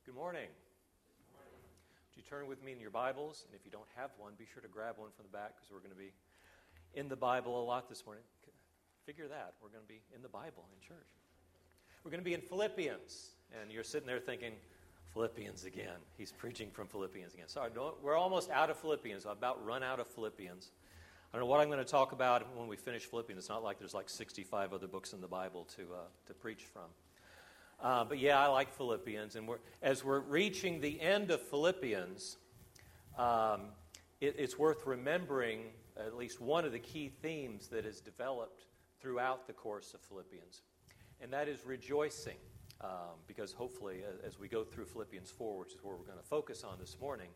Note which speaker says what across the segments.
Speaker 1: Good morning. Would you turn with me in your Bibles? And if you don't have one, be sure to grab one from the back because we're going to be in the Bible a lot this morning. Figure that. We're going to be in the Bible in church. We're going to be in Philippians. And you're sitting there thinking, Philippians again. He's preaching from Philippians again. Sorry, we're almost out of Philippians. I'm about run out of Philippians. I don't know what I'm going to talk about when we finish Philippians. It's not like there's like 65 other books in the Bible to preach from. But yeah, I like Philippians, and as we're reaching the end of Philippians, it's worth remembering at least one of the key themes that is developed throughout the course of Philippians, and that is rejoicing, because hopefully as we go through Philippians 4, which is where we're going to focus on this morning,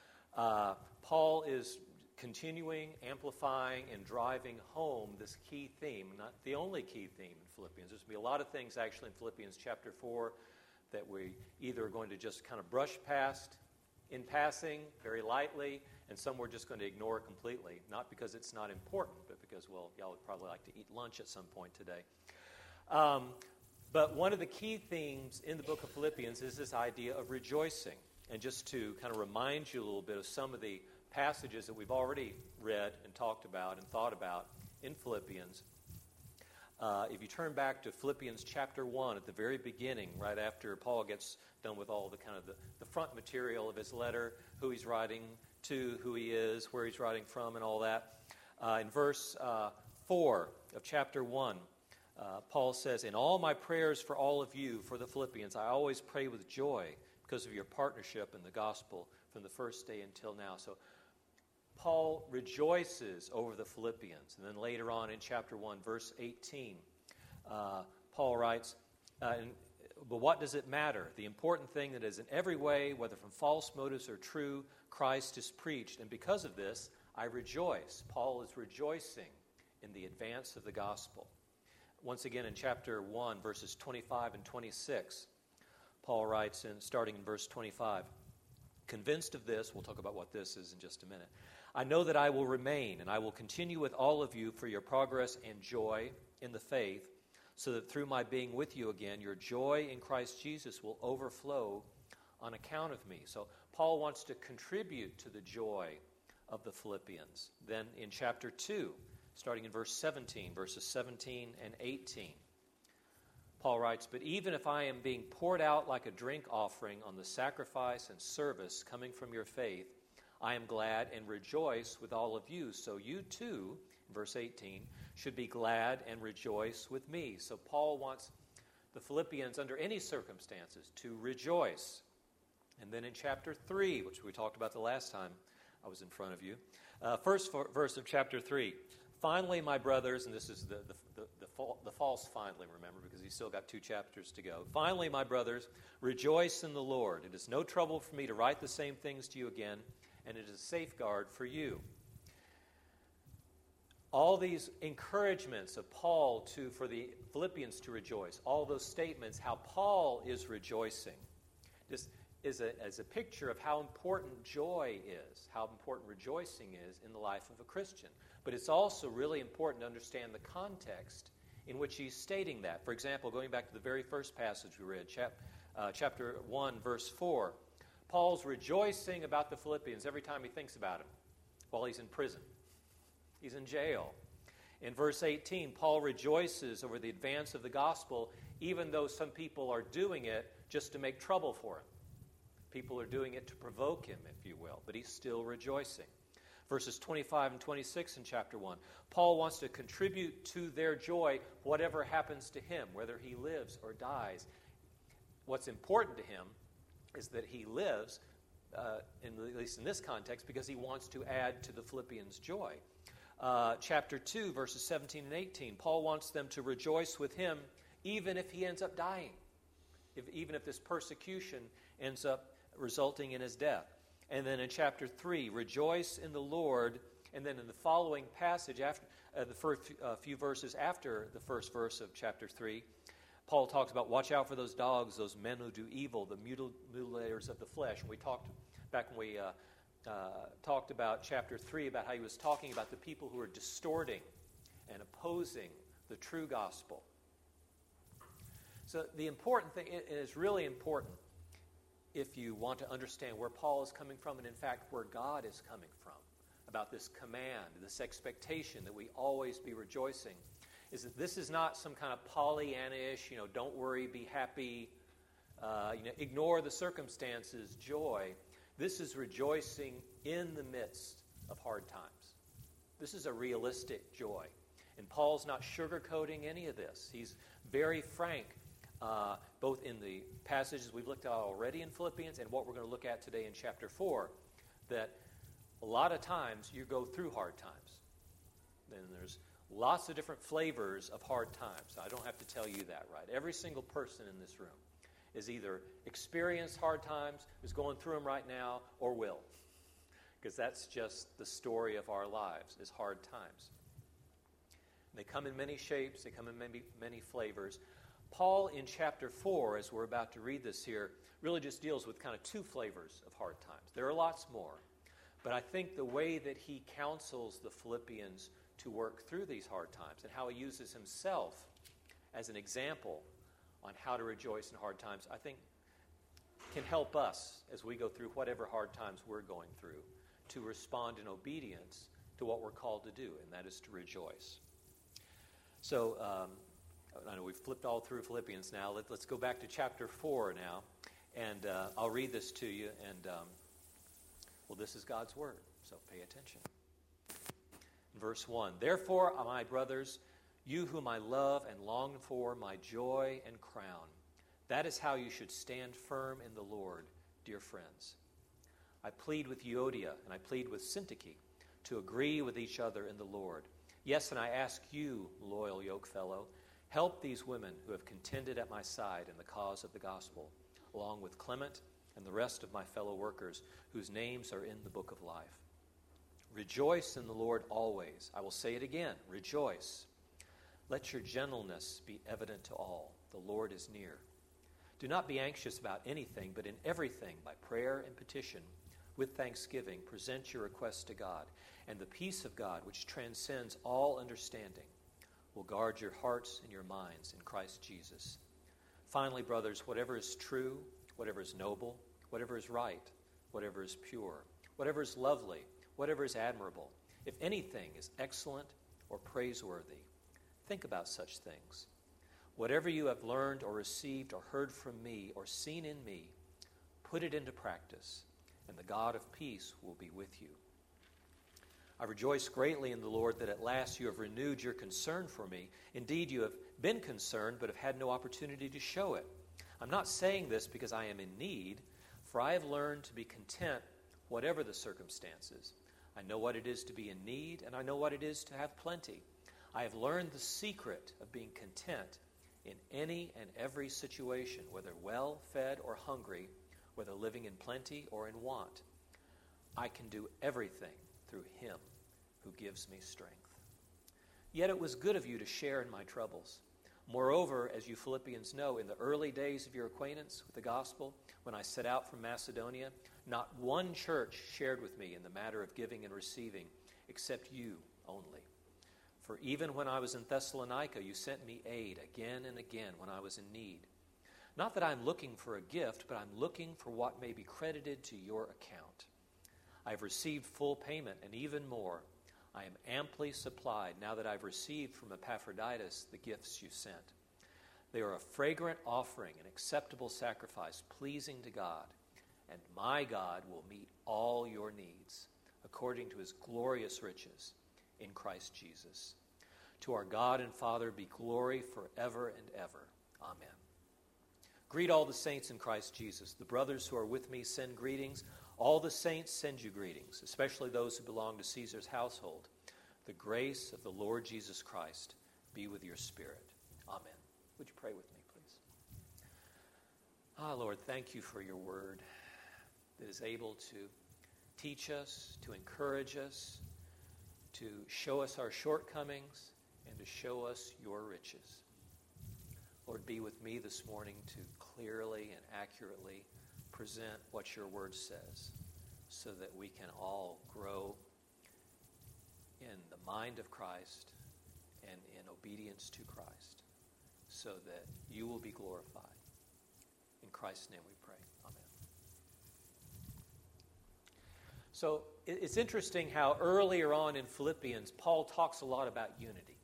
Speaker 1: Paul is continuing, amplifying, and driving home this key theme, not the only key theme in Philippians. There's going to be a lot of things actually in Philippians chapter 4 that we either are going to just kind of brush past in passing very lightly, and some we're just going to ignore completely, not because it's not important, but because, well, y'all would probably like to eat lunch at some point today. But one of the key themes in the book of Philippians is this idea of rejoicing. And just to kind of remind you a little bit of some of the passages that we've already read and talked about and thought about in Philippians. If you turn back to Philippians chapter 1 at the very beginning, right after Paul gets done with all the kind of the front material of his letter, who he's writing to, who he is, where he's writing from, and all that. In verse 4 of chapter 1, Paul says, "In all my prayers for all of you, for the Philippians, I always pray with joy because of your partnership in the gospel from the first day until now." So Paul rejoices over the Philippians. And then later on in chapter 1, verse 18, Paul writes, "But what does it matter? The important thing that is in every way, whether from false motives or true, Christ is preached. And because of this, I rejoice." Paul is rejoicing in the advance of the gospel. Once again in chapter 1, verses 25 and 26, Paul writes, starting in verse 25, "Convinced of this," we'll talk about what this is in just a minute, "I know that I will remain, and I will continue with all of you for your progress and joy in the faith, so that through my being with you again, your joy in Christ Jesus will overflow on account of me." So Paul wants to contribute to the joy of the Philippians. Then in chapter 2, starting in verse 17, verses 17 and 18, Paul writes, "But even if I am being poured out like a drink offering on the sacrifice and service coming from your faith, I am glad and rejoice with all of you. So you too," verse 18, "should be glad and rejoice with me." So Paul wants the Philippians under any circumstances to rejoice. And then in chapter 3, which we talked about the last time I was in front of you, first verse of chapter 3, "Finally, my brothers," and this is the false finally, remember, because he's still got 2 chapters to go. "Finally, my brothers, rejoice in the Lord. It is no trouble for me to write the same things to you again, and it is a safeguard for you." All these encouragements of Paul for the Philippians to rejoice, all those statements, how Paul is rejoicing, just is a picture of how important joy is, how important rejoicing is in the life of a Christian. But it's also really important to understand the context in which he's stating that. For example, going back to the very first passage we read, chapter 1, verse 4, Paul's rejoicing about the Philippians every time he thinks about them while he's in prison. He's in jail. In verse 18, Paul rejoices over the advance of the gospel, even though some people are doing it just to make trouble for him. People are doing it to provoke him, if you will, but he's still rejoicing. Verses 25 and 26 in chapter 1, Paul wants to contribute to their joy whatever happens to him, whether he lives or dies. What's important to him is that he lives, at least in this context, because he wants to add to the Philippians' joy. Chapter 2, verses 17 and 18, Paul wants them to rejoice with him even if he ends up dying, even if this persecution ends up resulting in his death. And then in chapter 3, rejoice in the Lord. And then in the following passage, after the first few verses after the first verse of chapter 3, Paul talks about watch out for those dogs, those men who do evil, the mutilators of the flesh. And we talked back when we talked about chapter 3 about how he was talking about the people who are distorting and opposing the true gospel. So the important thing, it is really important if you want to understand where Paul is coming from, and in fact where God is coming from, about this command, this expectation that we always be rejoicing, is that this is not some kind of Pollyanna-ish, don't worry, be happy, ignore the circumstances, joy. This is rejoicing in the midst of hard times. This is a realistic joy. And Paul's not sugarcoating any of this. He's very frank, both in the passages we've looked at already in Philippians and what we're going to look at today in chapter 4, that a lot of times you go through hard times. Then there's lots of different flavors of hard times. I don't have to tell you that, right? Every single person in this room is either experienced hard times, is going through them right now, or will. Because that's just the story of our lives, is hard times. They come in many shapes, they come in many flavors. Paul, in chapter 4, as we're about to read this here, really just deals with kind of two flavors of hard times. There are lots more. But I think the way that he counsels the Philippians to work through these hard times and how he uses himself as an example on how to rejoice in hard times, I think can help us as we go through whatever hard times we're going through to respond in obedience to what we're called to do, and that is to rejoice. So, I know we've flipped all through Philippians now. Let's go back to chapter 4 now, and I'll read this to you, and this is God's word, so pay attention. Verse 1, "Therefore, my brothers, you whom I love and long for, my joy and crown, that is how you should stand firm in the Lord, dear friends. I plead with Euodia and I plead with Syntyche to agree with each other in the Lord. Yes, and I ask you, loyal yokefellow, help these women who have contended at my side in the cause of the gospel, along with Clement and the rest of my fellow workers whose names are in the book of life. Rejoice in the Lord always. I will say it again, rejoice. Let your gentleness be evident to all. The Lord is near. Do not be anxious about anything, but in everything, by prayer and petition, with thanksgiving, present your requests to God, and the peace of God, which transcends all understanding, will guard your hearts and your minds in Christ Jesus. Finally, brothers, whatever is true, whatever is noble, whatever is right, whatever is pure, whatever is lovely, whatever is admirable, if anything is excellent or praiseworthy, think about such things. Whatever you have learned or received or heard from me or seen in me, put it into practice, and the God of peace will be with you. I rejoice greatly in the Lord that at last you have renewed your concern for me. Indeed, you have been concerned, but have had no opportunity to show it. I'm not saying this because I am in need, for I have learned to be content whatever the circumstances. I know what it is to be in need, and I know what it is to have plenty. I have learned the secret of being content in any and every situation, whether well-fed or hungry, whether living in plenty or in want. I can do everything through him who gives me strength. Yet it was good of you to share in my troubles. Moreover, as you Philippians know, in the early days of your acquaintance with the gospel, when I set out from Macedonia, not one church shared with me in the matter of giving and receiving, except you only. For even when I was in Thessalonica, you sent me aid again and again when I was in need. Not that I'm looking for a gift, but I'm looking for what may be credited to your account. I have received full payment, and even more. I am amply supplied now that I've received from Epaphroditus the gifts you sent. They are a fragrant offering, an acceptable sacrifice, pleasing to God. And my God will meet all your needs, according to his glorious riches in Christ Jesus. To our God and Father be glory forever and ever. Amen. Greet all the saints in Christ Jesus. The brothers who are with me send greetings. All the saints send you greetings, especially those who belong to Caesar's household. The grace of the Lord Jesus Christ be with your spirit. Amen. Would you pray with me, please? Lord, thank you for your word that is able to teach us, to encourage us, to show us our shortcomings, and to show us your riches. Lord, be with me this morning to clearly and accurately present what your word says so that we can all grow in the mind of Christ and in obedience to Christ so that you will be glorified. In Christ's name we pray. Amen. So it's interesting how earlier on in Philippians, Paul talks a lot about unity.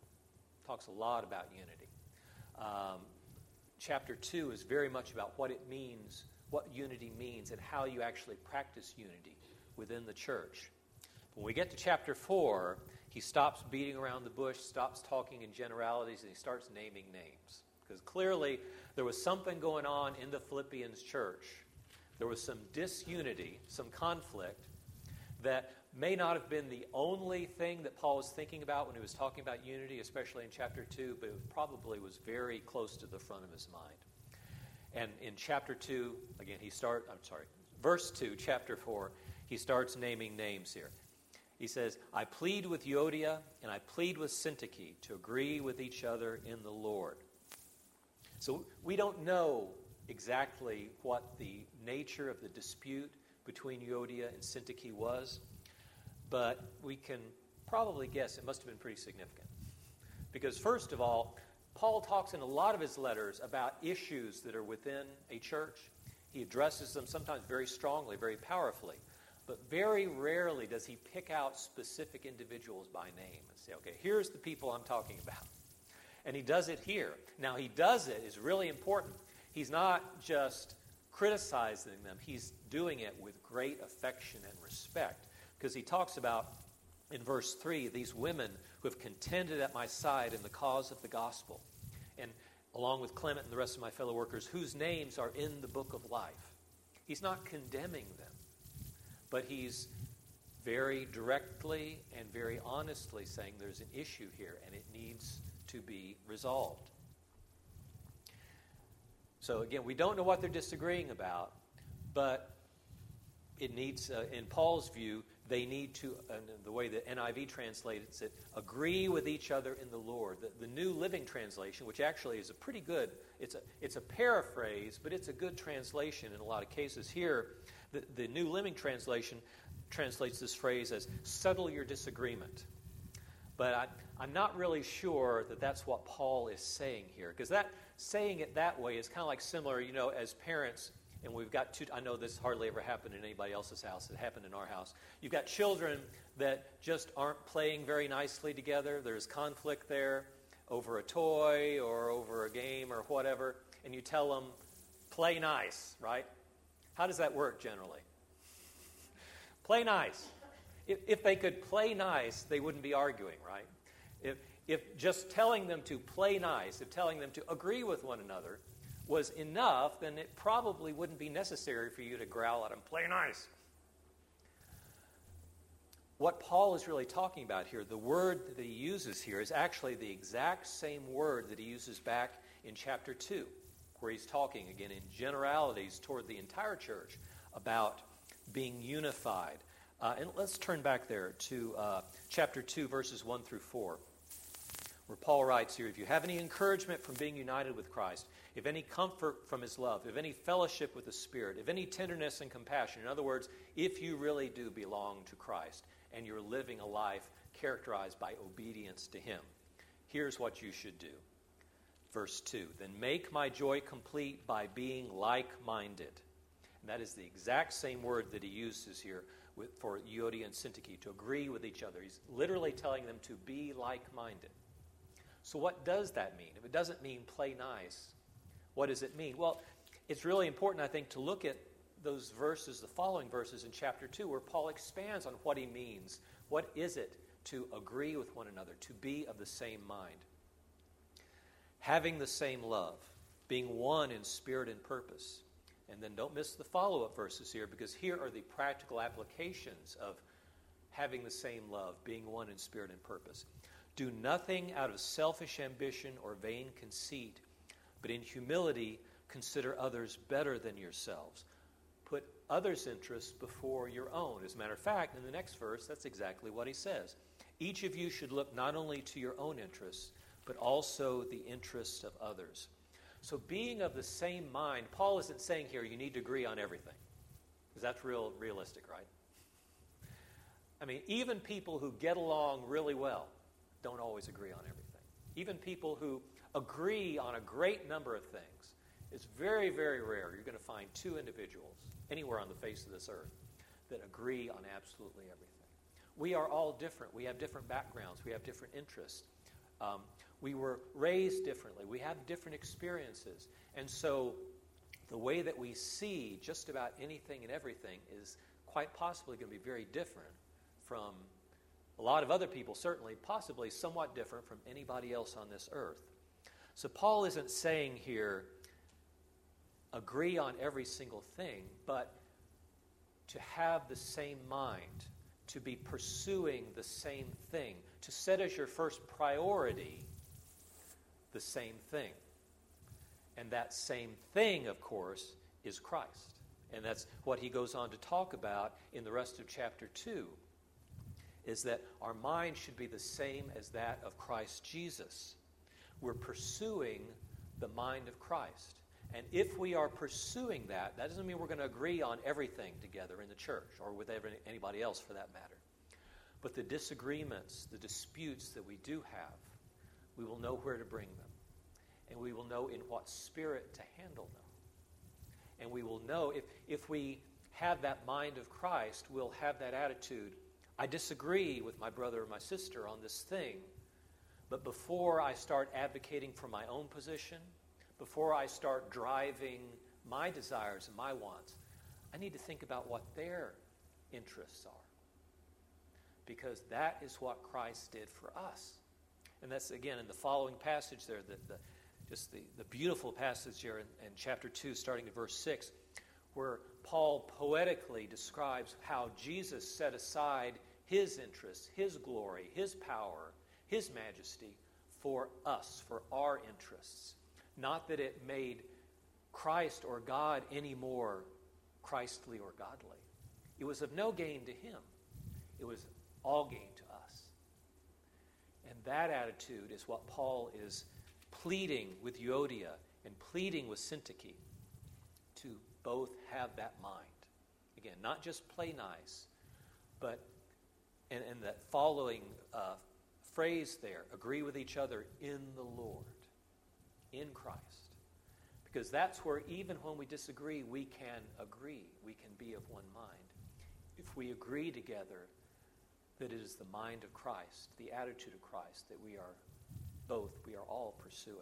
Speaker 1: Chapter 2 is very much about what it means, what unity means, and how you actually practice unity within the church. When we get to chapter 4, he stops beating around the bush, stops talking in generalities, and he starts naming names. Because clearly there was something going on in the Philippians church. There was some disunity, some conflict, that may not have been the only thing that Paul was thinking about when he was talking about unity, especially in chapter 2, but it probably was very close to the front of his mind. And in chapter 2, again, verse 2, chapter 4, he starts naming names here. He says, I plead with Euodia and I plead with Syntyche to agree with each other in the Lord. So we don't know exactly what the nature of the dispute between Euodia and Syntyche was, but we can probably guess it must have been pretty significant. Because first of all, Paul talks in a lot of his letters about issues that are within a church. He addresses them sometimes very strongly, very powerfully, but very rarely does he pick out specific individuals by name and say, okay, here's the people I'm talking about. And he does it here. Now, he does it is really important. He's not just criticizing them. He's doing it with great affection and respect. Because he talks about, in verse 3, these women who have contended at my side in the cause of the gospel. And along with Clement and the rest of my fellow workers, whose names are in the book of life. He's not condemning them, but he's very directly and very honestly saying there's an issue here and it needs to be resolved. So again, we don't know what they're disagreeing about, but it needs, in Paul's view, they need to, the way the NIV translates it, agree with each other in the Lord. The New Living Translation, which actually is a pretty good, it's a paraphrase, but it's a good translation in a lot of cases. Here, the New Living Translation translates this phrase as settle your disagreement. But I'm not really sure that that's what Paul is saying here, because that saying it that way is kind of like similar, as parents. And we've got I know this hardly ever happened in anybody else's house. It happened in our house. You've got children that just aren't playing very nicely together. There's conflict there over a toy or over a game or whatever. And you tell them, play nice, right? How does that work generally? Play nice. If they could play nice, they wouldn't be arguing, right? If just telling them to play nice, if telling them to agree with one another was enough, then it probably wouldn't be necessary for you to growl at them, play nice. What Paul is really talking about here, the word that he uses here is actually the exact same word that he uses back in chapter 2, where he's talking, again, in generalities toward the entire church about being unified. And let's turn back there to chapter 2, verses 1 through 4, where Paul writes here, if you have any encouragement from being united with Christ, if any comfort from his love, if any fellowship with the Spirit, if any tenderness and compassion, in other words, if you really do belong to Christ and you're living a life characterized by obedience to him, here's what you should do. Verse 2, then make my joy complete by being like-minded. And that is the exact same word that he uses here for Euodia and Syntyche, to agree with each other. He's literally telling them to be like-minded. So what does that mean? If it doesn't mean play nice, what does it mean? Well, it's really important, I think, to look at those verses, the following verses in chapter 2, where Paul expands on what he means. What is it to agree with one another, to be of the same mind? Having the same love, being one in spirit and purpose. And then don't miss the follow-up verses here, because here are the practical applications of having the same love, being one in spirit and purpose. Do nothing out of selfish ambition or vain conceit, but in humility consider others better than yourselves. Put others' interests before your own. As a matter of fact, in the next verse, that's exactly what he says. Each of you should look not only to your own interests, but also the interests of others. So being of the same mind, Paul isn't saying here you need to agree on everything, because that's realistic, right? I mean, even people who get along really well don't always agree on everything. Even people who agree on a great number of things, it's very, very rare you're going to find two individuals anywhere on the face of this earth that agree on absolutely everything. We are all different. We have different backgrounds. We have different interests. We were raised differently. We have different experiences. And so the way that we see just about anything and everything is quite possibly going to be very different from a lot of other people, certainly, possibly somewhat different from anybody else on this earth. So Paul isn't saying here, agree on every single thing, but to have the same mind, to be pursuing the same thing, to set as your first priority the same thing. And that same thing, of course, is Christ. And that's what he goes on to talk about in the rest of chapter 2, is that our mind should be the same as that of Christ Jesus. We're pursuing the mind of Christ. And if we are pursuing that, that doesn't mean we're going to agree on everything together in the church or with anybody else for that matter. But the disagreements, the disputes that we do have, we will know where to bring them. And we will know in what spirit to handle them. And we will know, if we have that mind of Christ, we'll have that attitude. I disagree with my brother or my sister on this thing, but before I start advocating for my own position, before I start driving my desires and my wants, I need to think about what their interests are. Because that is what Christ did for us. And that's, again, in the following passage there, the beautiful passage here in chapter 2, starting at verse 6, where Paul poetically describes how Jesus set aside his interests, his glory, his power, his majesty for us, for our interests. Not that it made Christ or God any more Christly or godly. It was of no gain to him. It was all gain to us. And that attitude is what Paul is pleading with Euodia and pleading with Syntyche, to both have that mind. Again, not just play nice, but, and that following phrase there, agree with each other in the Lord, in Christ. Because that's where even when we disagree, we can agree. We can be of one mind. If we agree together that it is the mind of Christ, the attitude of Christ that we are all pursuing.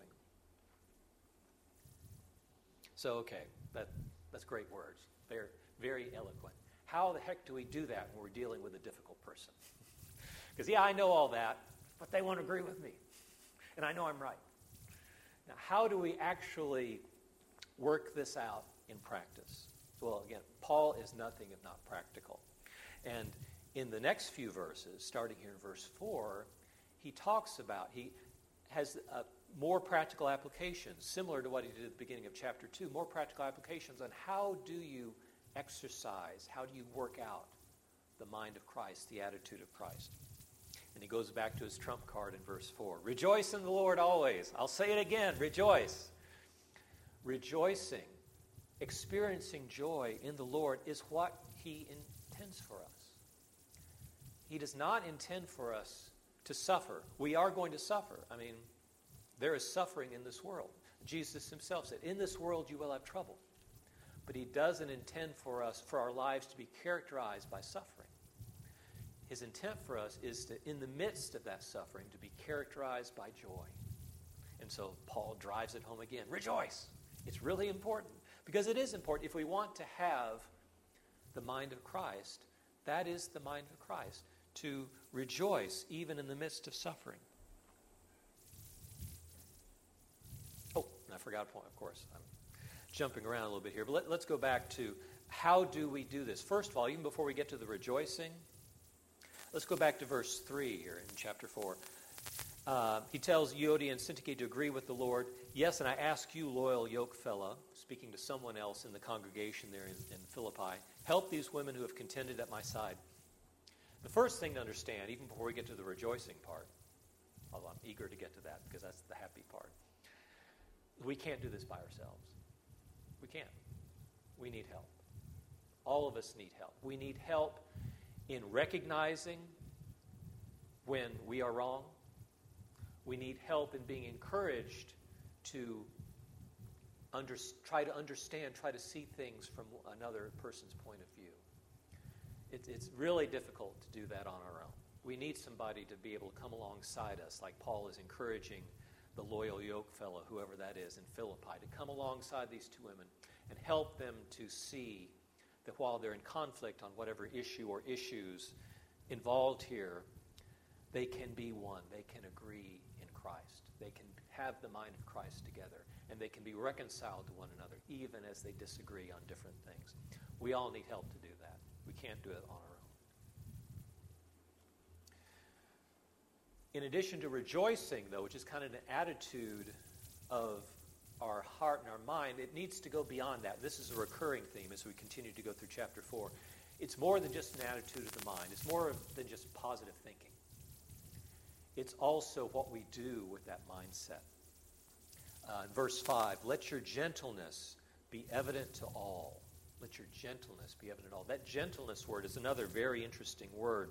Speaker 1: So, okay, that's great words. They're very eloquent. How the heck do we do that when we're dealing with a difficult person? Because, I know all that, but they won't agree with me. And I know I'm right. Now, how do we actually work this out in practice? Well, again, Paul is nothing if not practical. And in the next few verses, starting here in verse 4, he has more practical applications, similar to what he did at the beginning of chapter 2, more practical applications on how do you exercise, how do you work out the mind of Christ, the attitude of Christ. And he goes back to his trump card in verse 4. Rejoice in the Lord always. I'll say it again, rejoice. Rejoicing, experiencing joy in the Lord is what he intends for us. He does not intend for us to suffer. We are going to suffer. There is suffering in this world. Jesus himself said, in this world you will have trouble. But he doesn't intend for our lives to be characterized by suffering. His intent for us is to, in the midst of that suffering, to be characterized by joy. And so Paul drives it home again. Rejoice! It's really important. Because it is important. If we want to have the mind of Christ, that is the mind of Christ. To rejoice even in the midst of suffering. Oh, and I forgot a point, of course. I'm jumping around a little bit here. But let's go back to how do we do this? First of all, even before we get to the rejoicing, let's go back to verse 3 here in chapter 4. He tells Euodia and Syntyche to agree with the Lord. Yes, and I ask you, loyal yoke fellow, speaking to someone else in the congregation there in Philippi, help these women who have contended at my side. The first thing to understand, even before we get to the rejoicing part, although I'm eager to get to that because that's the happy part, we can't do this by ourselves. We can't. We need help. All of us need help. We need help in recognizing when we are wrong. We need help in being encouraged to try to understand, try to see things from another person's point of view. It's really difficult to do that on our own. We need somebody to be able to come alongside us, like Paul is encouraging the loyal yoke fellow, whoever that is, in Philippi, to come alongside these two women and help them to see that while they're in conflict on whatever issue or issues involved here, they can be one. They can agree in Christ. They can have the mind of Christ together, and they can be reconciled to one another, even as they disagree on different things. We all need help to do that. We can't do it on our own. In addition to rejoicing, though, which is kind of an attitude of our heart and our mind, it needs to go beyond that. This is a recurring theme as we continue to go through chapter 4. It's more than just an attitude of the mind. It's more than just positive thinking. It's also what we do with that mindset. In verse 5, let your gentleness be evident to all. Let your gentleness be evident to all. That gentleness word is another very interesting word.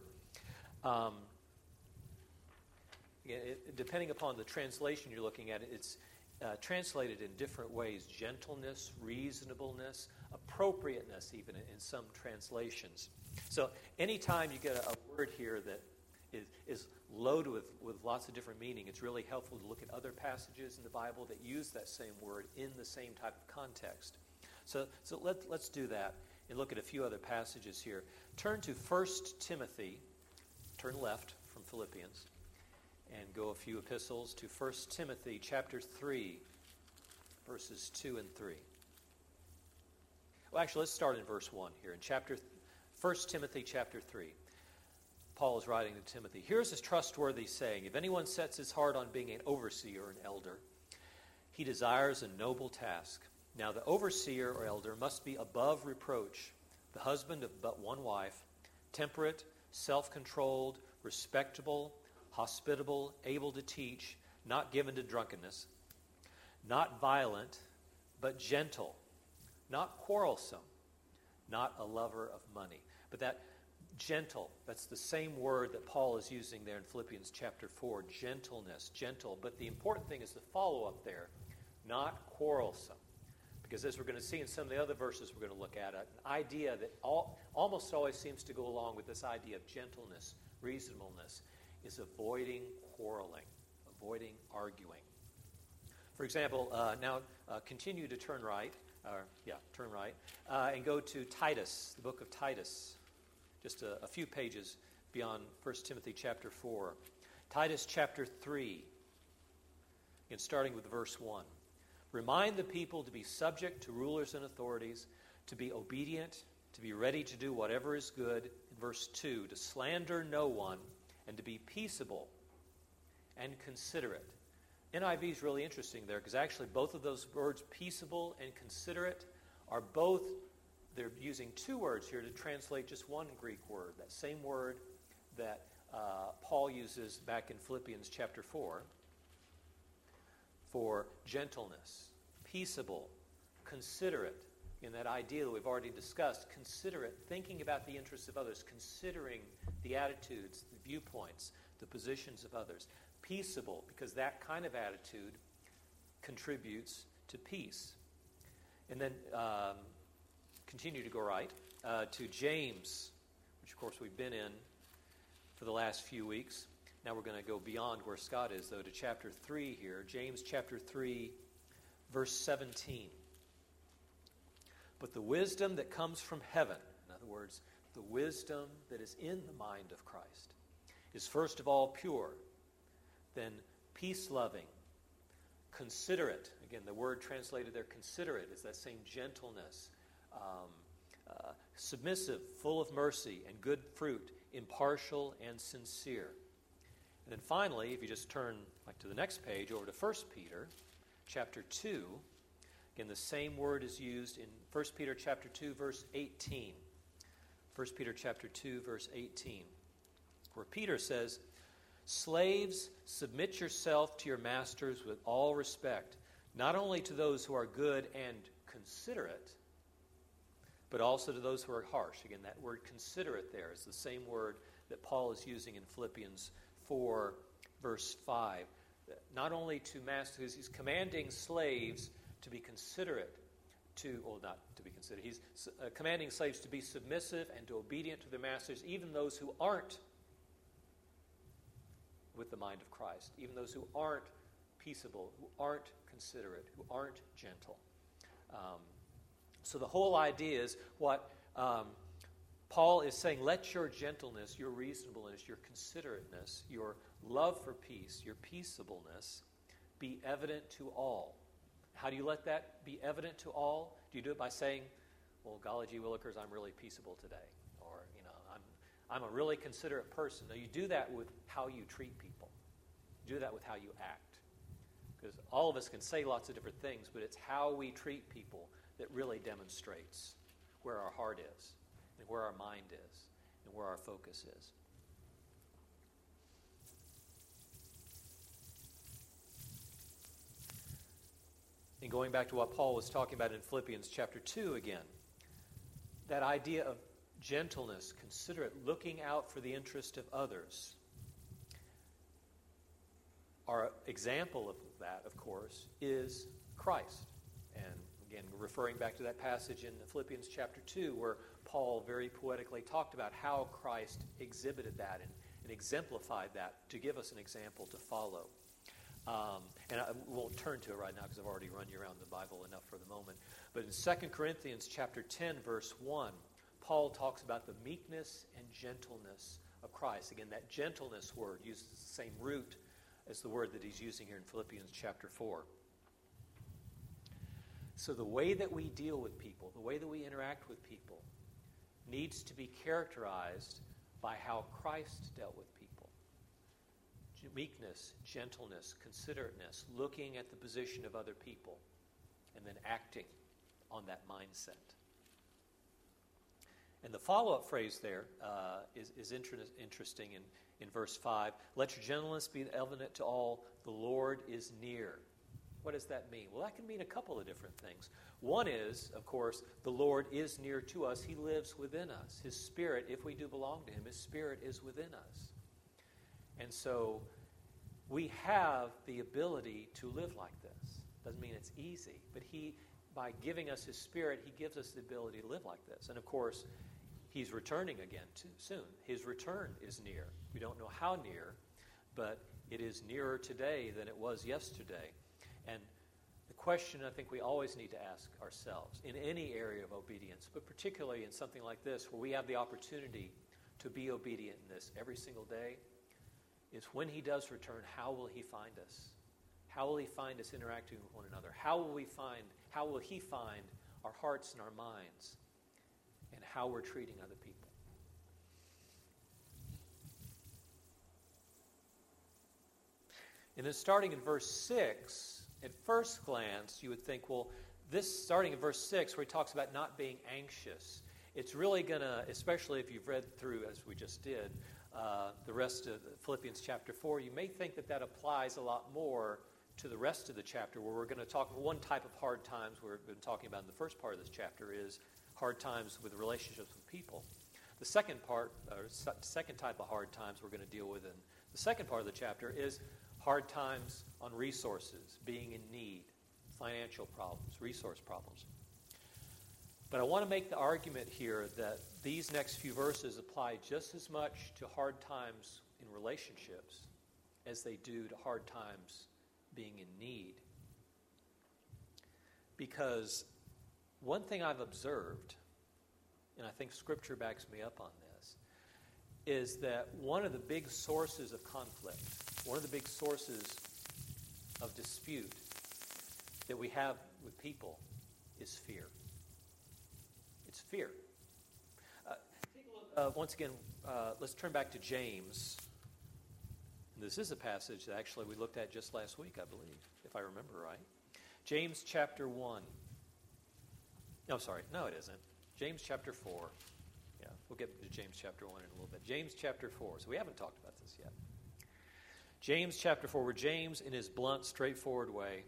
Speaker 1: Depending upon the translation you're looking at, it's translated in different ways. Gentleness, reasonableness, appropriateness even in some translations. So anytime you get a word here that is loaded with lots of different meaning, it's really helpful to look at other passages in the Bible that use that same word in the same type of context. So let's do that and look at a few other passages here. Turn to 1 Timothy, turn left from Philippians, and go a few epistles to 1 Timothy chapter 3, verses 2 and 3. Well, actually, let's start in verse 1 here. In 1 Timothy chapter 3, Paul is writing to Timothy. Here's his trustworthy saying. If anyone sets his heart on being an overseer or an elder, he desires a noble task. Now the overseer or elder must be above reproach, the husband of but one wife, temperate, self-controlled, respectable, hospitable, able to teach, not given to drunkenness, not violent, but gentle, not quarrelsome, not a lover of money. But that gentle, that's the same word that Paul is using there in Philippians chapter 4, gentleness, gentle. But the important thing is the follow-up there, not quarrelsome. Because as we're going to see in some of the other verses we're going to look at, an idea that almost always seems to go along with this idea of gentleness, reasonableness, is avoiding quarreling, avoiding arguing. For example, now continue to turn right, and go to Titus, the book of Titus, just a few pages beyond 1 Timothy chapter 4. Titus chapter 3, and starting with verse 1. Remind the people to be subject to rulers and authorities, to be obedient, to be ready to do whatever is good. In verse 2, to slander no one, and to be peaceable and considerate. NIV is really interesting there because actually both of those words, peaceable and considerate, are both, they're using two words here to translate just one Greek word, that same word that Paul uses back in Philippians chapter 4 for gentleness, peaceable, considerate. In that idea that we've already discussed, considerate, thinking about the interests of others, considering the attitudes, the viewpoints, the positions of others. Peaceable, because that kind of attitude contributes to peace. And then continue to go right to James, which of course we've been in for the last few weeks. Now we're going to go beyond where Scott is, though, to chapter 3 here. James chapter 3, verse 17. But the wisdom that comes from heaven, in other words, the wisdom that is in the mind of Christ, is first of all pure, then peace-loving, considerate. Again, the word translated there, considerate, is that same gentleness, submissive, full of mercy and good fruit, impartial and sincere. And then finally, if you just turn to the next page, over to 1 Peter chapter 2, again, the same word is used in 1 Peter chapter 2, verse 18. 1 Peter chapter 2, verse 18, where Peter says, slaves, submit yourself to your masters with all respect, not only to those who are good and considerate, but also to those who are harsh. Again, that word considerate there is the same word that Paul is using in Philippians 4, verse 5. Not only to masters, he's commanding slaves to be considerate not to be considered, he's commanding slaves to be submissive and to obedient to their masters, even those who aren't with the mind of Christ, even those who aren't peaceable, who aren't considerate, who aren't gentle. So the whole idea is what Paul is saying, let your gentleness, your reasonableness, your considerateness, your love for peace, your peaceableness be evident to all. How do you let that be evident to all? Do you do it by saying, well, golly gee willikers, I'm really peaceable today. Or, I'm a really considerate person. No, you do that with how you treat people. You do that with how you act. Because all of us can say lots of different things, but it's how we treat people that really demonstrates where our heart is, and where our mind is, and where our focus is. And going back to what Paul was talking about in Philippians chapter 2 again, that idea of gentleness, considerate, looking out for the interest of others. Our example of that, of course, is Christ. And again, referring back to that passage in Philippians chapter 2, where Paul very poetically talked about how Christ exhibited that and exemplified that to give us an example to follow. And I won't turn to it right now because I've already run you around the Bible enough for the moment. But in 2 Corinthians chapter 10, verse 1, Paul talks about the meekness and gentleness of Christ. Again, that gentleness word uses the same root as the word that he's using here in Philippians chapter 4. So the way that we deal with people, the way that we interact with people, needs to be characterized by how Christ dealt with people. Meekness, gentleness, considerateness, looking at the position of other people, and then acting on that mindset. And the follow-up phrase there is interesting in verse 5. Let your gentleness be evident to all. The Lord is near. What does that mean? Well, that can mean a couple of different things. One is, of course, the Lord is near to us. He lives within us. His Spirit, if we do belong to Him, His Spirit is within us. And so we have the ability to live like this. Doesn't mean it's easy, but by giving us His Spirit, He gives us the ability to live like this. And of course, He's returning again soon. His return is near. We don't know how near, but it is nearer today than it was yesterday. And the question I think we always need to ask ourselves in any area of obedience, but particularly in something like this where we have the opportunity to be obedient in this every single day, is when He does return, how will He find us? How will He find us interacting with one another? How will He find our hearts and our minds and how we're treating other people? And then starting in verse 6, at first glance, you would think, well, this starting in verse 6 where he talks about not being anxious, it's really going to, especially if you've read through, as we just did, the rest of Philippians chapter 4, you may think that applies a lot more to the rest of the chapter, where we're going to talk, one type of hard times we've been talking about in the first part of this chapter is hard times with relationships with people. The second type of hard times we're going to deal with in the second part of the chapter is hard times on resources, being in need, financial problems, resource problems. But I want to make the argument here that these next few verses apply just as much to hard times in relationships as they do to hard times being in need. Because one thing I've observed, and I think Scripture backs me up on this, is that one of the big sources of conflict, one of the big sources of dispute that we have with people is fear. It's fear. Take a look, once again, let's turn back to James. This is a passage that actually we looked at just last week, I believe, if I remember right. James chapter 1. No, sorry. No, it isn't. James chapter 4. Yeah, we'll get to James chapter 1 in a little bit. James chapter 4. So we haven't talked about this yet. James chapter 4, where James, in his blunt, straightforward way,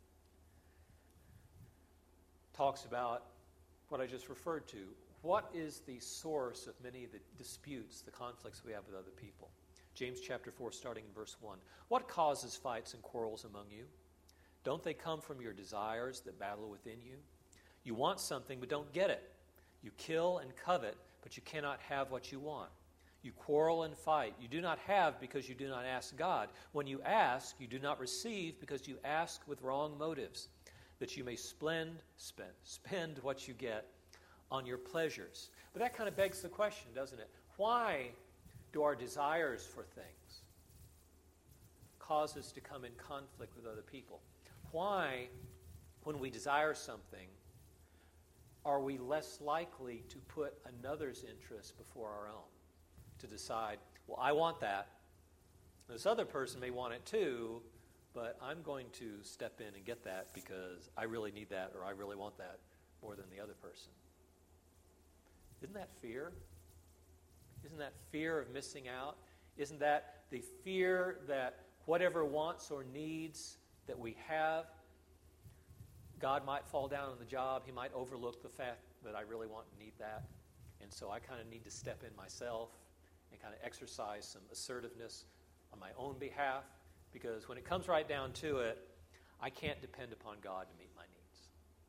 Speaker 1: talks about what I just referred to. What is the source of many of the disputes, the conflicts we have with other people? James chapter 4, starting in verse 1. What causes fights and quarrels among you? Don't they come from your desires that battle within you? You want something but don't get it. You kill and covet, but you cannot have what you want. You quarrel and fight. You do not have because you do not ask God. When you ask, you do not receive because you ask with wrong motives, that you may spend what you get on your pleasures. But that kind of begs the question, doesn't it? Why do our desires for things cause us to come in conflict with other people? Why, when we desire something, are we less likely to put another's interest before our own? To decide, well, I want that. This other person may want it too, but I'm going to step in and get that because I really need that or I really want that more than the other person. Isn't that fear? Isn't that fear of missing out? Isn't that the fear that whatever wants or needs that we have, God might fall down on the job. He might overlook the fact that I really want and need that. And so I kind of need to step in myself and kind of exercise some assertiveness on my own behalf, because when it comes right down to it, I can't depend upon God to meet my needs.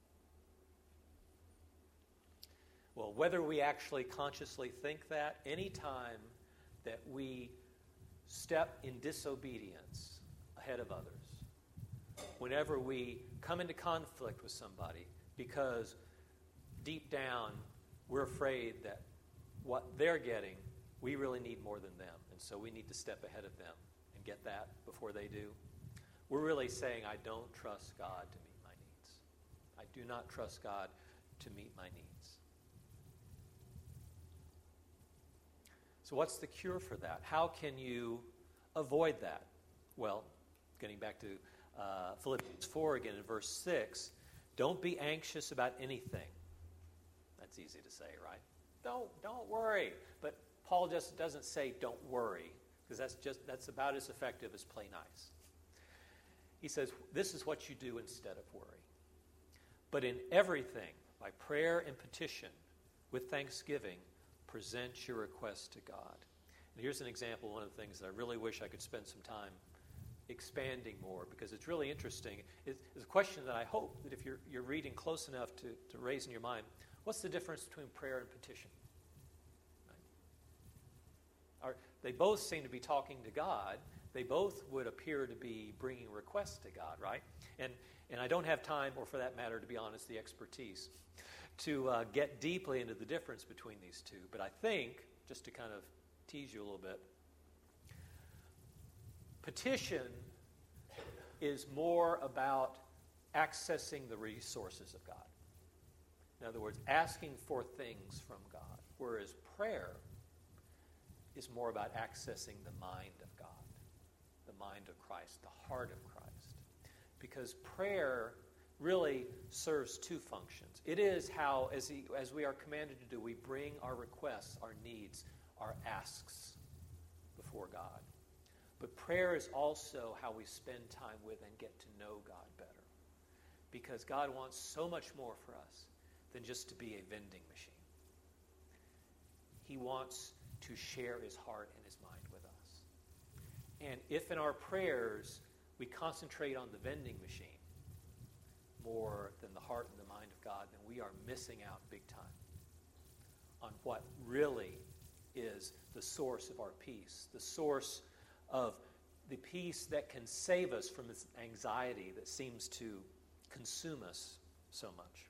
Speaker 1: Well, whether we actually consciously think that, any time that we step in disobedience ahead of others, whenever we come into conflict with somebody because deep down we're afraid that what they're getting, we really need more than them, and so we need to step ahead of them and get that before they do, we're really saying, I don't trust God to meet my needs. I do not trust God to meet my needs. So what's the cure for that? How can you avoid that? Well, getting back to Philippians 4 again in verse 6, don't be anxious about anything. That's easy to say, right? Don't worry. But Paul just doesn't say don't worry, because that's about as effective as play nice. He says, this is what you do instead of worry. But in everything, by prayer and petition, with thanksgiving, present your requests to God. And here's an example, one of the things that I really wish I could spend some time expanding more, because it's really interesting. It's a question that I hope that if you're reading close enough to raise in your mind, what's the difference between prayer and petition? Right? They both seem to be talking to God. They both would appear to be bringing requests to God, right? And I don't have time, or for that matter, to be honest, the expertise, to get deeply into the difference between these two. But I think, just to kind of tease you a little bit, petition is more about accessing the resources of God. In other words, asking for things from God, whereas prayer is more about accessing the mind of God, the mind of Christ, the heart of Christ. Because prayer really serves two functions. It is how, as we are commanded to do, we bring our requests, our needs, our asks before God. But prayer is also how we spend time with and get to know God better. Because God wants so much more for us than just to be a vending machine. He wants to share his heart and his mind with us. And if in our prayers we concentrate on the vending machine more than the heart and the mind of God, then we are missing out big time on what really is the source of our peace, the source of the peace that can save us from this anxiety that seems to consume us so much.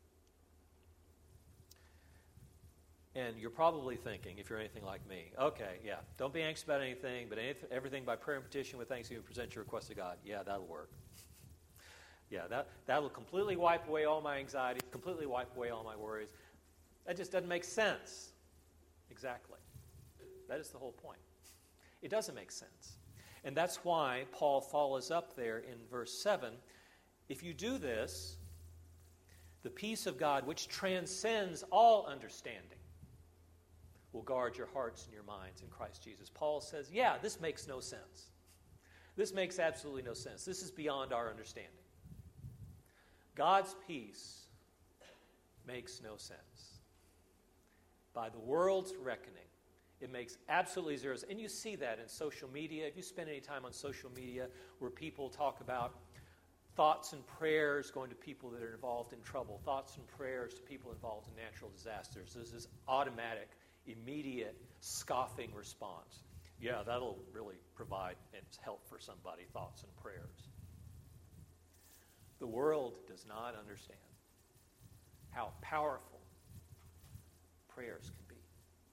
Speaker 1: And you're probably thinking, if you're anything like me, okay, yeah, don't be anxious about anything, but everything by prayer and petition with thanksgiving, present your request to God. Yeah, that'll work. Yeah, that'll completely wipe away all my anxiety, completely wipe away all my worries. That just doesn't make sense. Exactly. That is the whole point. It doesn't make sense. And that's why Paul follows up there in verse 7. If you do this, the peace of God, which transcends all understanding, will guard your hearts and your minds in Christ Jesus. Paul says, yeah, this makes no sense. This makes absolutely no sense. This is beyond our understanding. God's peace makes no sense. By the world's reckoning, it makes absolutely zero sense. And you see that in social media. If you spend any time on social media where people talk about thoughts and prayers going to people that are involved in trouble, thoughts and prayers to people involved in natural disasters. There's this automatic, immediate, scoffing response. Yeah, that'll really provide and help for somebody, thoughts and prayers. The world does not understand how powerful prayers can be.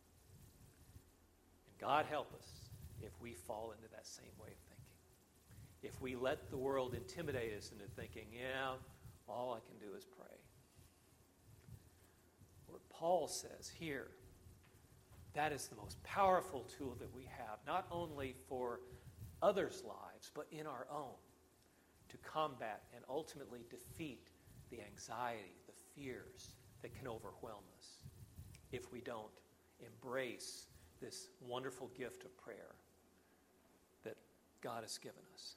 Speaker 1: And God help us if we fall into that same way of thinking. If we let the world intimidate us into thinking, yeah, all I can do is pray. What Paul says here, that is the most powerful tool that we have, not only for others' lives, but in our own, to combat and ultimately defeat the anxiety, the fears that can overwhelm us if we don't embrace this wonderful gift of prayer that God has given us.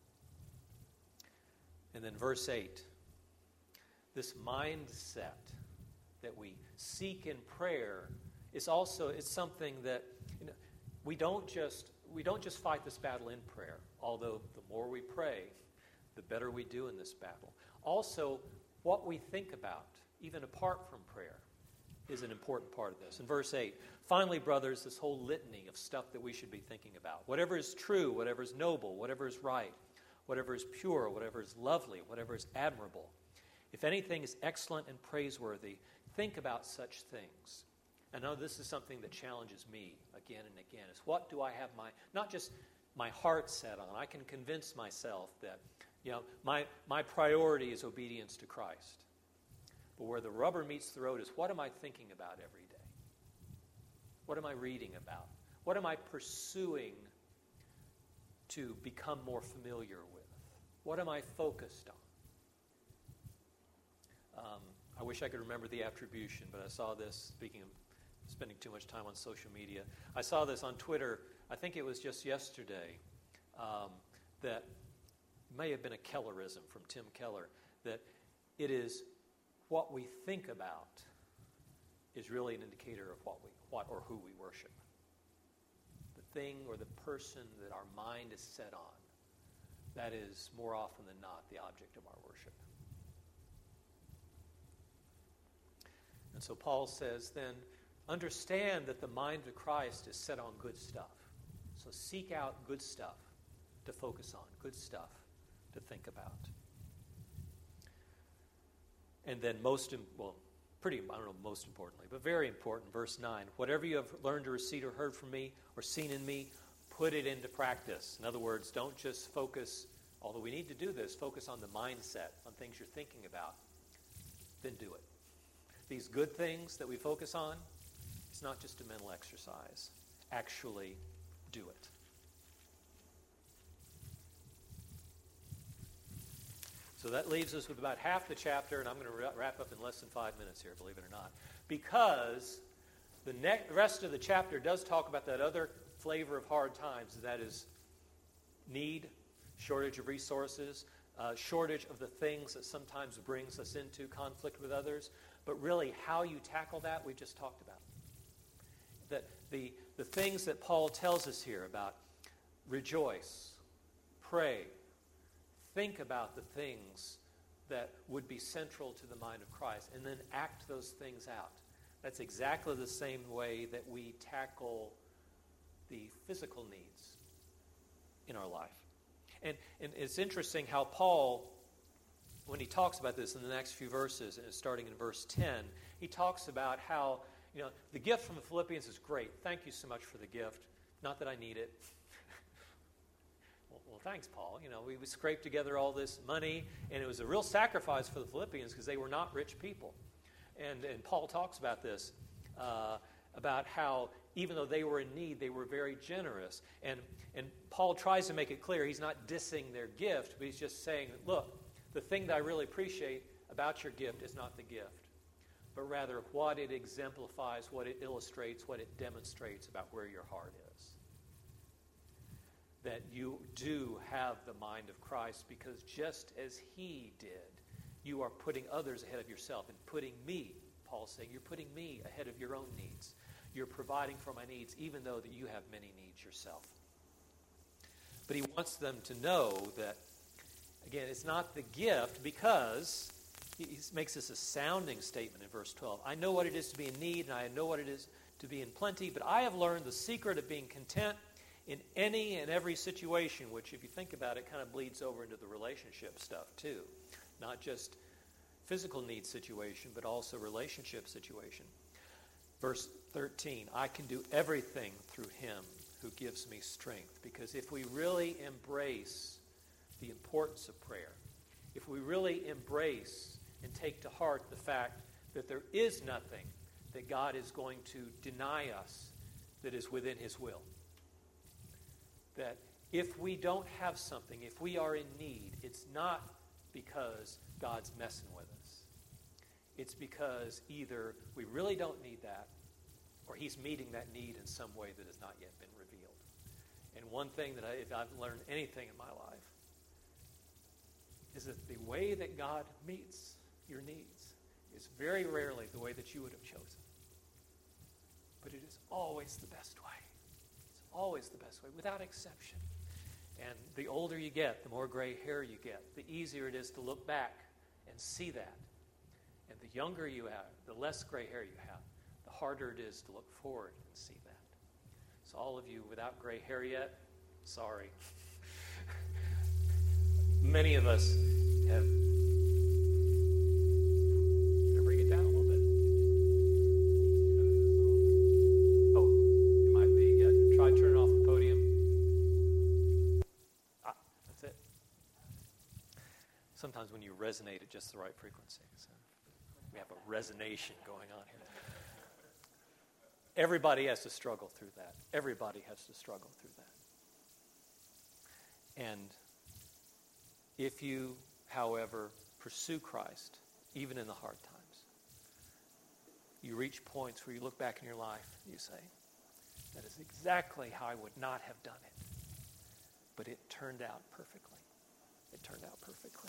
Speaker 1: And then verse 8, this mindset that we seek in prayer is also, it's something that, we don't just fight this battle in prayer, although the more we pray, the better we do in this battle. Also, what we think about, even apart from prayer, is an important part of this. In verse 8, finally, brothers, this whole litany of stuff that we should be thinking about. Whatever is true, whatever is noble, whatever is right, whatever is pure, whatever is lovely, whatever is admirable. If anything is excellent and praiseworthy, think about such things. I know this is something that challenges me again and again, is what do I have not just my heart set on. I can convince myself that, my priority is obedience to Christ. But where the rubber meets the road is, what am I thinking about every day? What am I reading about? What am I pursuing to become more familiar with? What am I focused on? I wish I could remember the attribution, but I saw this, speaking of spending too much time on social media, I saw this on Twitter, I think it was just yesterday, that may have been a Kellerism from Tim Keller, that it is what we think about is really an indicator of what or who we worship. The thing or the person that our mind is set on, that is more often than not the object of our worship. And so Paul says then, understand that the mind of Christ is set on good stuff. So seek out good stuff to focus on, good stuff to think about. And then most importantly, but very important, verse 9, whatever you have learned or received or heard from me or seen in me, put it into practice. In other words, don't just focus, although we need to do this, focus on the mindset, on things you're thinking about, then do it. These good things that we focus on, it's not just a mental exercise. Actually do it. So that leaves us with about half the chapter, and I'm going to wrap up in less than 5 minutes here, believe it or not. Because the rest of the chapter does talk about that other flavor of hard times, that is need, shortage of resources, shortage of the things that sometimes brings us into conflict with others. But really, how you tackle that, we've just talked about. That the things that Paul tells us here about rejoice, pray, think about the things that would be central to the mind of Christ, and then act those things out. That's exactly the same way that we tackle the physical needs in our life. And it's interesting how Paul, when he talks about this in the next few verses, and starting in verse 10, he talks about how, the gift from the Philippians is great. Thank you so much for the gift. Not that I need it. Well, thanks, Paul. We scraped together all this money, and it was a real sacrifice for the Philippians because they were not rich people. And Paul talks about this, about how even though they were in need, they were very generous. And Paul tries to make it clear he's not dissing their gift, but he's just saying, look, the thing that I really appreciate about your gift is not the gift, but rather what it exemplifies, what it illustrates, what it demonstrates about where your heart is. That you do have the mind of Christ, because just as he did, you are putting others ahead of yourself and putting me, Paul's saying, you're putting me ahead of your own needs. You're providing for my needs, even though that you have many needs yourself. But he wants them to know that Again, it's not the gift because he makes this a sounding statement in verse 12. I know what it is to be in need, and I know what it is to be in plenty, but I have learned the secret of being content in any and every situation, which, if you think about it, kind of bleeds over into the relationship stuff too. Not just physical need situation, but also relationship situation. Verse 13, I can do everything through him who gives me strength. Because if we really embrace the importance of prayer, if we really embrace and take to heart the fact that there is nothing that God is going to deny us that is within his will, that if we don't have something, if we are in need, it's not because God's messing with us. It's because either we really don't need that, or he's meeting that need in some way that has not yet been revealed. And one thing that if I've learned anything in my life is that the way that God meets your needs is very rarely the way that you would have chosen. But it is always the best way. It's always the best way, without exception. And the older you get, the more gray hair you get, the easier it is to look back and see that. And the younger you have, the less gray hair you have, the harder it is to look forward and see that. So all of you without gray hair yet, sorry. Many of us have... Bring it down a little bit. Oh, it might be. Yeah, try turning off the podium. That's it. Sometimes when you resonate at just the right frequency. So we have a resonation going on here. Everybody has to struggle through that. Everybody has to struggle through that. And if you, however, pursue Christ, even in the hard times, you reach points where you look back in your life and you say, that is exactly how I would not have done it. But it turned out perfectly. It turned out perfectly.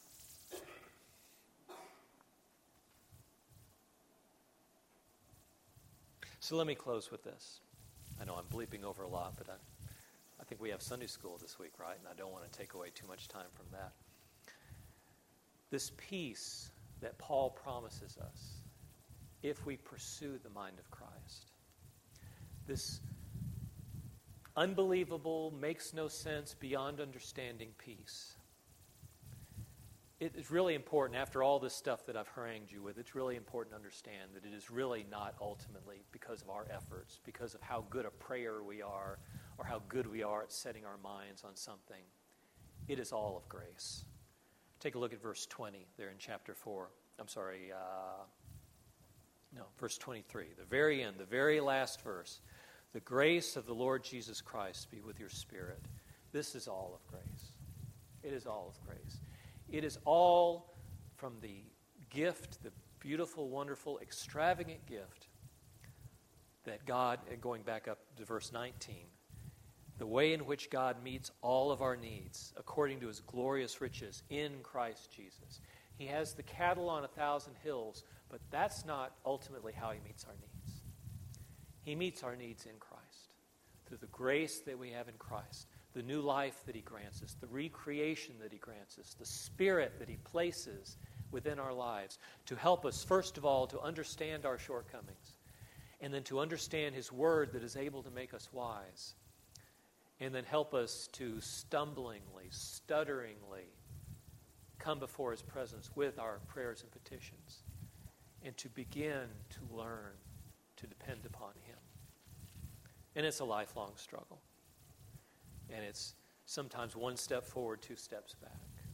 Speaker 1: So let me close with this. I know I'm bleeping over a lot, but I think we have Sunday school this week, right? And I don't want to take away too much time from that. This peace that Paul promises us, if we pursue the mind of Christ, this unbelievable, makes no sense, beyond understanding peace. It is really important, after all this stuff that I've harangued you with, it's really important to understand that it is really not ultimately because of our efforts, because of how good a prayer we are, or how good we are at setting our minds on something. It is all of grace. Take a look at verse 20 there in chapter 4. Verse 23. The very end, the very last verse. The grace of the Lord Jesus Christ be with your spirit. This is all of grace. It is all of grace. It is all from the gift, the beautiful, wonderful, extravagant gift that God, going back up to verse 19, the way in which God meets all of our needs according to his glorious riches in Christ Jesus. He has the cattle on 1,000 hills, but that's not ultimately how he meets our needs. He meets our needs in Christ, through the grace that we have in Christ, the new life that he grants us, the recreation that he grants us, the spirit that he places within our lives to help us, first of all, to understand our shortcomings, and then to understand his word that is able to make us wise, and then help us to stumblingly, stutteringly come before his presence with our prayers and petitions, and to begin to learn to depend upon him. And it's a lifelong struggle. And it's sometimes one step forward, 2 steps back.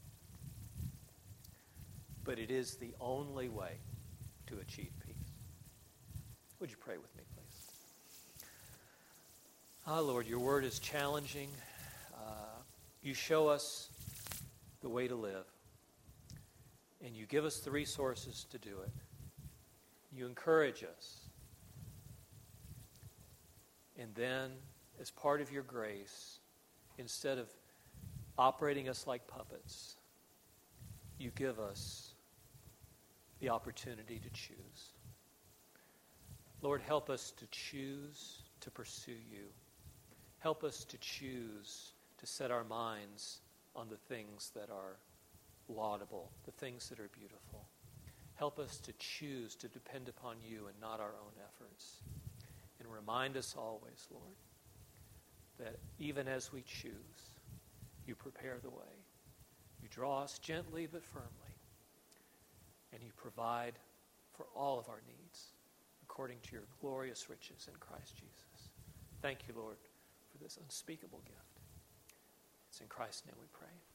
Speaker 1: But it is the only way to achieve peace. Would you pray with me, please? Lord, your word is challenging. You show us the way to live. And you give us the resources to do it. You encourage us. And then, as part of your grace, instead of operating us like puppets, you give us the opportunity to choose. Lord, help us to choose to pursue you. Help us to choose to set our minds on the things that are laudable, the things that are beautiful. Help us to choose to depend upon you and not our own efforts. And remind us always, Lord, that even as we choose, you prepare the way. You draw us gently but firmly. And you provide for all of our needs according to your glorious riches in Christ Jesus. Thank you, Lord, for this unspeakable gift. It's in Christ's name we pray.